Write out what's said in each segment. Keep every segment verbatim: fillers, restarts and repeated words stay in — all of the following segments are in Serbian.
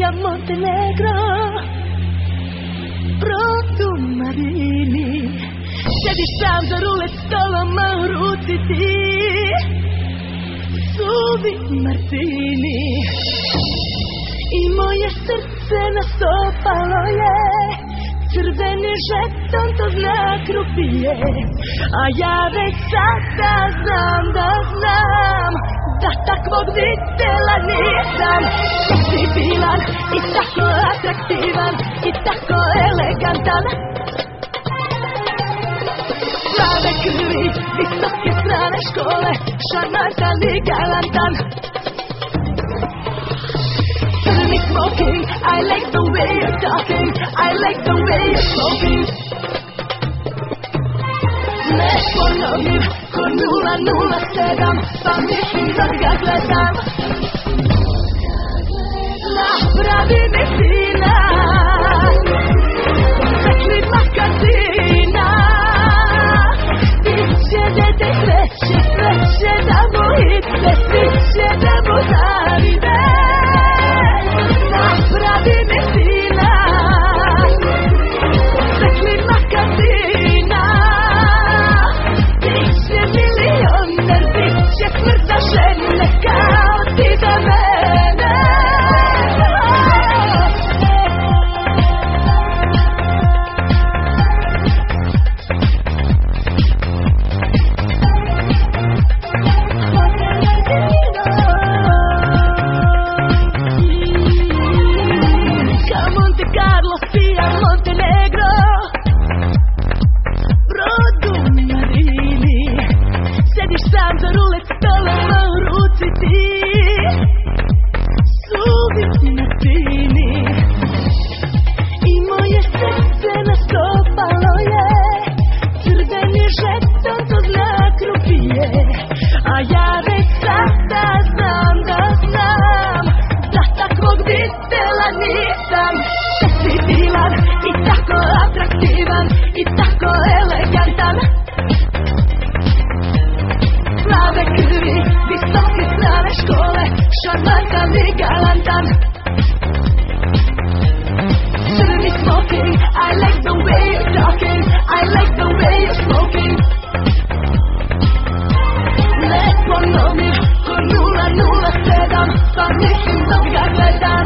via Montenegro, Brodu Marini. Sediš sam za rulet stolom, a u ruci ti suvi martini. I moje srce nastopalo je, crveni žeton, to znak rupije. A ja već sada znam da znam da takvog videla nisam. Fleksibilan i tako atraktivan i tako elegantan. Plave krvi, visoke strane škole, šarmantan i galantan. Crni smoking, I like the way you're talking, I like the way you're smoking. Ne ponovim ko nula nula sedam, pa mislim da ga gledam. Napravi mi sina, rekli makazina. Biće dete sreće, sreće da mu ide, biće da mu zavide. Napravi mi sina, rekli makazina. Biće milioner, biće smrta žene kao ti da mene. Montenegro, Brodu Marini. Sediš sam za rulet stolom, a u ruci ti suvi martini. I moje srce nastopalo je, crveni žeton, to znak rupije. A ja već sada znam da znam da takvog videla nisam. Fleksibilan i tako atraktivan i tako elegantan. Plave krvi, visoke strane škole, šarmantan i galantan. Crni smoking, I like the way you're talking, I like the way you're smoking. Ne ponovim ko nula nula sedam, pa mislim da ga gledam.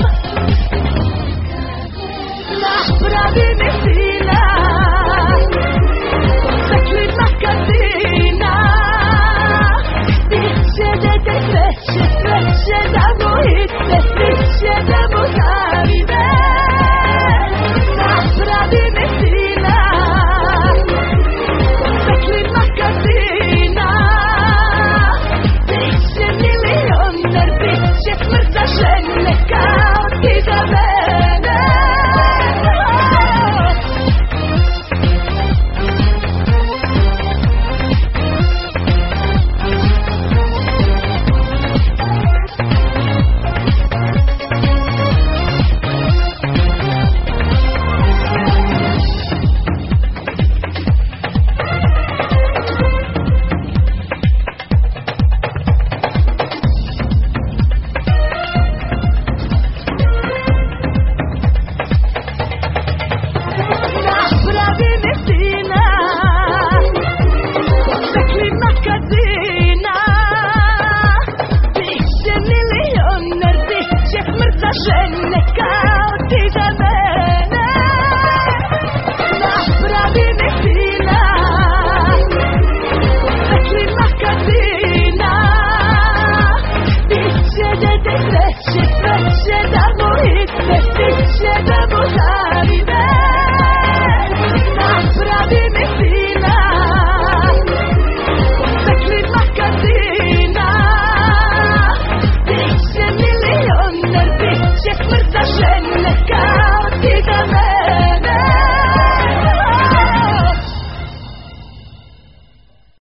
Napravi mi sina, rekli makazina. Biće dete sreće, sreće da mu ide, biće da mu zavide. Napravi mi sina, rekli makazina. Biće milioner, biće smrta žene kao ti za mene. Žene kao ti za mene. Napravi mi sina, rekli makazina. Biće dete sreće, sreće da mu ide, biće da mu zavide. Napravi mi sina, rekli makazina. Biće milioner, biće smrta žene kao